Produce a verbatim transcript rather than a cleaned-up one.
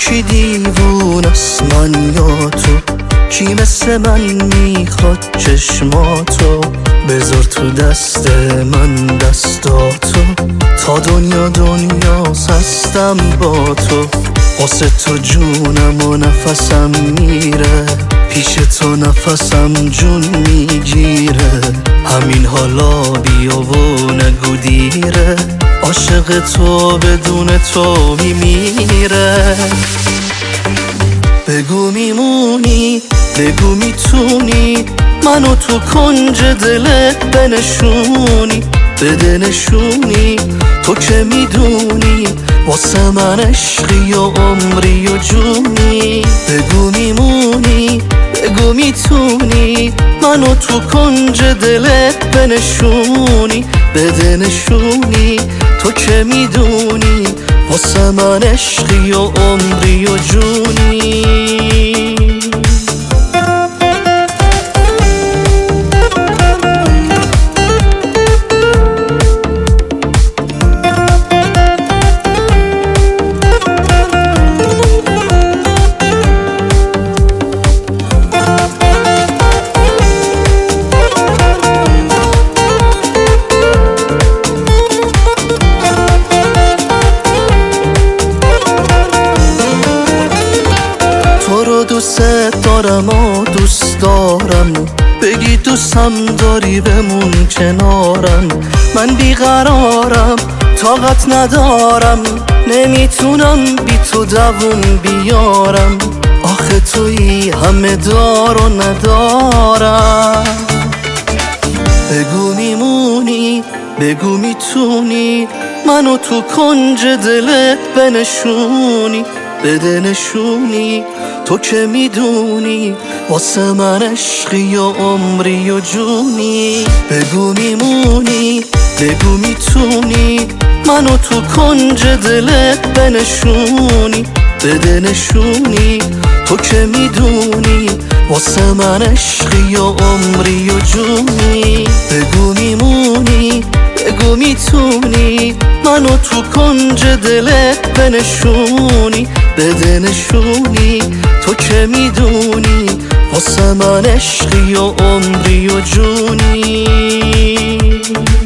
کی دیوونه است من یا تو؟ کی مثل من میخواد چشماتو؟ بذار تو دست من دستاتو، تا دنیا دنیاست هستم با تو. واسه تو جونم و نفسم میره، پیش تو نفسم جون میگیره. همین حالا بیا و نگو دیره، عاشق تو بدون تو میمیره. بگو میمونی، بگو میتونی منو تو کنج دلت بنشونی، بده نشونی. تو که میدونی واسه من عشقی و عمری و جونی. بگو میمونی، بگو میتونی منو تو کنج دلت بنشونی، بده نشونی. تو که میدونی واسه من عشقی و عمری و جونی. دوست دارم و دوست دارم، بگی دوستم داری بمون کنارم. من بیقرارم، طاقت ندارم، نمیتونم بی تو دووم بیارم. آخه تویی همه دار و ندارم. بگو میمونی، بگو میتونی منو تو کنج دلت بنشونی، بده نشونی. تو که میدونی واسه من عشقی و عمری و جونی. بگو میمونی، بگو میتونی منو تو کنج دلت بنشونی، بده نشونی. تو که میدونی واسه من عشقی و عمری و جونی. بگو میمونی، بگو میتونی منو تو کنج دلت بنشونی، بده نشونی. تو که میدونی واسه من عشقی و عمری و جونی.